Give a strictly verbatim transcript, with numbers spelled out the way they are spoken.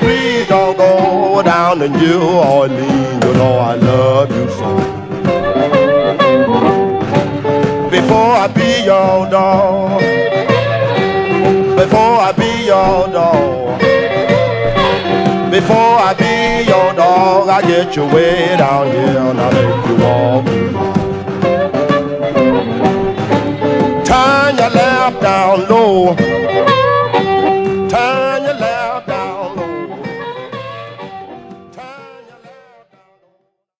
please don't go down to New Orleans. You know I love you so. Before I be your dog, before I be your dog, before I be your dog, I get you way down here and I make you walk. Turn your lamp down low.